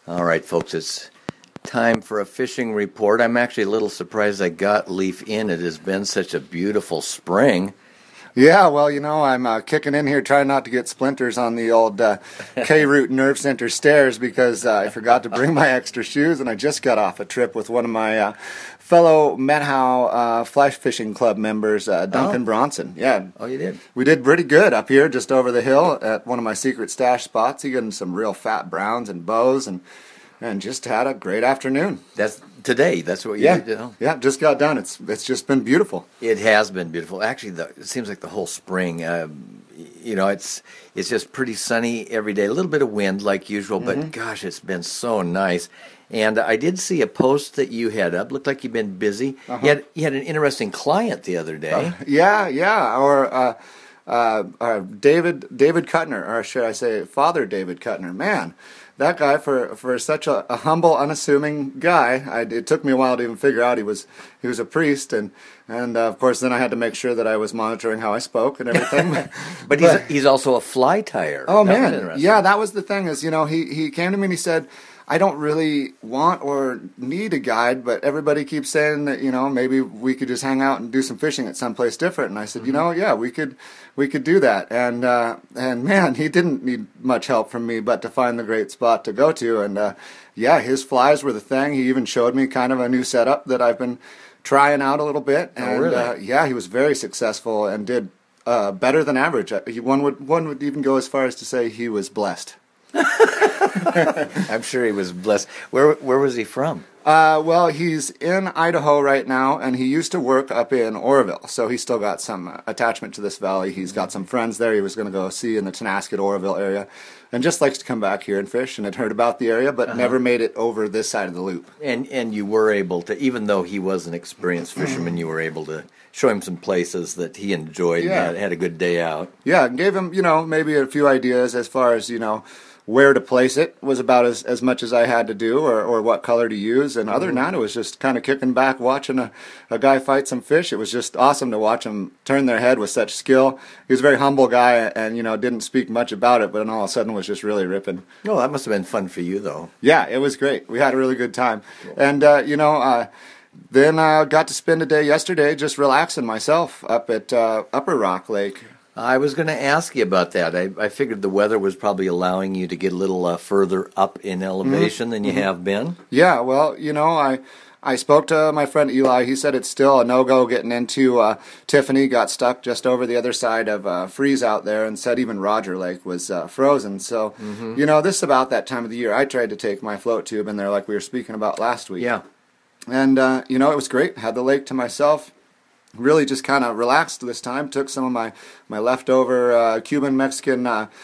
All right, folks, it's time for a fishing report. I'm actually a little surprised I got Leaf in. It has been such a beautiful spring. Yeah, well, I'm kicking in here trying not to get splinters on the old K-Root Nerve Center stairs because I forgot to bring my extra shoes, and I just got off a trip with one of my fellow Methow Fly Fishing Club members, Duncan Bronson. Yeah. Oh, you did? We did pretty good up here just over the hill at one of my secret stash spots. He got some real fat browns and bows and just had a great afternoon. That's today. That's what you did. Yeah, just got done. It's just been beautiful. It has been beautiful. Actually, it seems like the whole spring. It's just pretty sunny every day. A little bit of wind like usual, but gosh, it's been so nice. And I did see a post that you had up. Looked like you've been busy. You had an interesting client the other day. Or David Kuttner, or should I say Father David Kuttner. Man, that guy, for such a humble, unassuming guy, it took me a while to even figure out he was a priest, and of course then I had to make sure that I was monitoring how I spoke and everything. but he's also a fly tyer. Oh man, yeah, that was the thing is, he came to me and he said, I don't really want or need a guide, but everybody keeps saying that, maybe we could just hang out and do some fishing at someplace different. And I said, yeah, we could do that. And man, he didn't need much help from me, but to find the great spot to go to. And his flies were the thing. He even showed me kind of a new setup that I've been trying out a little bit. And really? He was very successful and did better than average. One would even go as far as to say he was blessed. I'm sure he was blessed. Where was he from? Well, he's in Idaho right now, and he used to work up in Oroville, so he's still got some attachment to this valley. He's got some friends there he was going to go see in the Tonasket, Oroville area, and just likes to come back here and fish, and had heard about the area, but never made it over this side of the loop. And you were able to, even though he was an experienced fisherman, you were able to show him some places that he enjoyed and had a good day out. Yeah, and gave him, maybe a few ideas as far as, where to place it was about as much as I had to do, or what color to use. And other than that, it was just kind of kicking back, watching a guy fight some fish. It was just awesome to watch him turn their head with such skill. He was a very humble guy and, didn't speak much about it, but then all of a sudden was just really ripping. Oh, that must have been fun for you, though. Yeah, it was great. We had a really good time. Cool. And, then I got to spend a day yesterday just relaxing myself up at Upper Rock Lake. I was going to ask you about that. I figured the weather was probably allowing you to get a little further up in elevation than you have been. Yeah, well, I spoke to my friend Eli. He said it's still a no-go getting into Tiffany. Got stuck just over the other side of freeze out there, and said even Roger Lake was frozen. So, this is about that time of the year. I tried to take my float tube in there like we were speaking about last week. Yeah. And, it was great. Had the lake to myself. Really just kind of relaxed this time. Took some of my leftover Cuban Mexican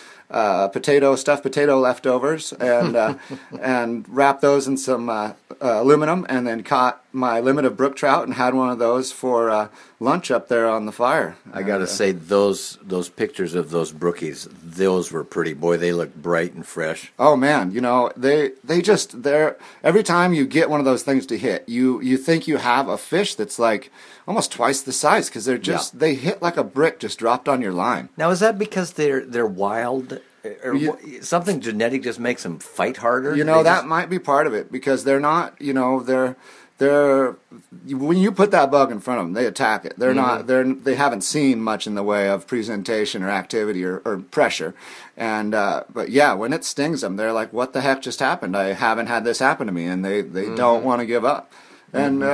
stuffed potato leftovers and wrapped those in some aluminum, and then caught my limit of brook trout and had one of those for lunch up there on the fire. I got to say, those pictures of those brookies, those were pretty. Boy, they look bright and fresh. Oh man, they're every time you get one of those things to hit, you think you have a fish that's like almost twice the size, because they hit like a brick just dropped on your line. Now, is that because they're wild? Or something genetic just makes them fight harder? That might be part of it, because they're not, they're when you put that bug in front of them, they attack it. They're not, they haven't seen much in the way of presentation or activity or pressure. And, but yeah, when it stings them, they're like, what the heck just happened? I haven't had this happen to me. And they don't want to give up. And,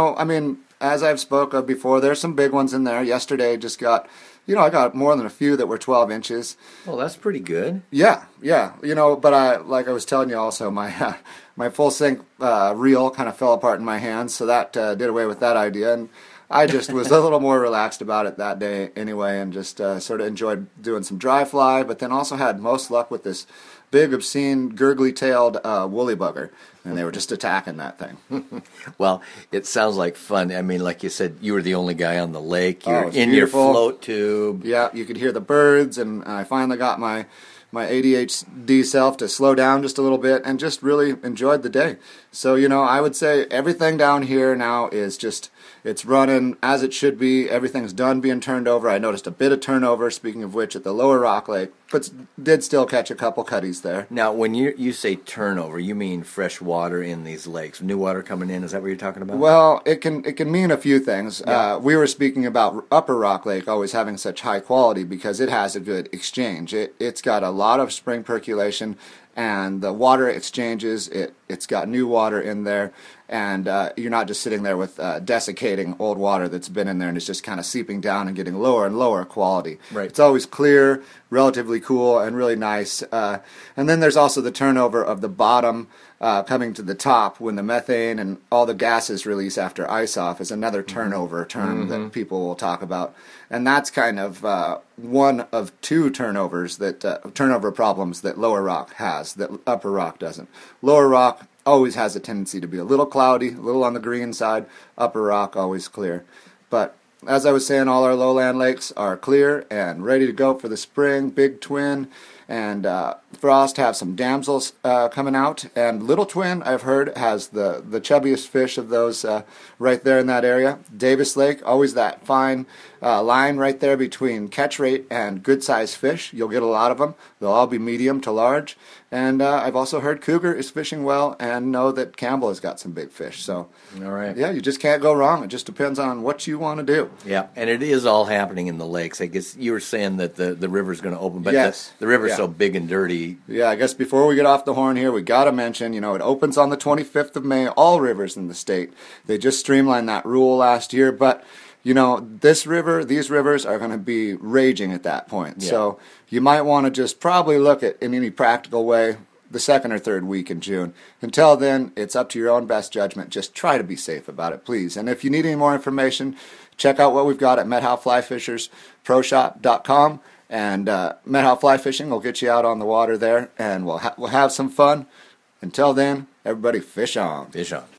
as I've spoke of before, there's some big ones in there. Yesterday just got, I got more than a few that were 12 inches. Well, that's pretty good. Yeah. But like I was telling you also, my my full sink reel kind of fell apart in my hands, so that did away with that idea. And I just was a little more relaxed about it that day anyway, and just sort of enjoyed doing some dry fly, but then also had most luck with this big, obscene, gurgly-tailed woolly bugger, and they were just attacking that thing. Well, it sounds like fun. I mean, like you said, you were the only guy on the lake. You're in beautiful. Your float tube. Yeah, you could hear the birds, and I finally got my ADHD self to slow down just a little bit and just really enjoyed the day. So, I would say everything down here now is just, it's running as it should be. Everything's done being turned over. I noticed a bit of turnover, speaking of which, at the lower Rock Lake. but did still catch a couple cutties there. Now, when you say turnover, you mean fresh water in these lakes, new water coming in. Is that what you're talking about? Well, it can mean a few things. Yeah. We were speaking about Upper Rock Lake always having such high quality because it has a good exchange. It's got a lot of spring percolation, and the water exchanges. It's got new water in there, and you're not just sitting there with desiccating old water that's been in there and it's just kind of seeping down and getting lower and lower quality. Right. It's always clear, relatively cool, and really nice. And then there's also the turnover of the bottom coming to the top when the methane and all the gases release after ice off is another turnover term that people will talk about. And that's kind of one of two turnovers that turnover problems that Lower Rock has that Upper Rock doesn't. Lower Rock always has a tendency to be a little cloudy, a little on the green side. Upper Rock always clear. But as I was saying, all our lowland lakes are clear and ready to go for the spring. Big Twin and Frost have some damsels coming out, and Little Twin, I've heard, has the chubbiest fish of those right there in that area. Davis Lake, always that fine line right there between catch rate and good sized fish. You'll get a lot of them. They'll all be medium to large. And I've also heard Cougar is fishing well, and know that Campbell has got some big fish. So, all right. Yeah, you just can't go wrong. It just depends on what you want to do. Yeah, and it is all happening in the lakes. I guess you were saying that the river's going to open, but yes. the river's so big and dirty. Yeah, I guess before we get off the horn here, we got to mention, it opens on the 25th of May, all rivers in the state. They just streamlined that rule last year, but these rivers are going to be raging at that point. Yeah. So you might want to just probably look at, in any practical way, the second or third week in June. Until then, it's up to your own best judgment. Just try to be safe about it, please. And if you need any more information, check out what we've got at MetHowFlyFishersProShop.com. And Methow Fly Fishing will get you out on the water there, and we'll have some fun. Until then, everybody fish on. Fish on.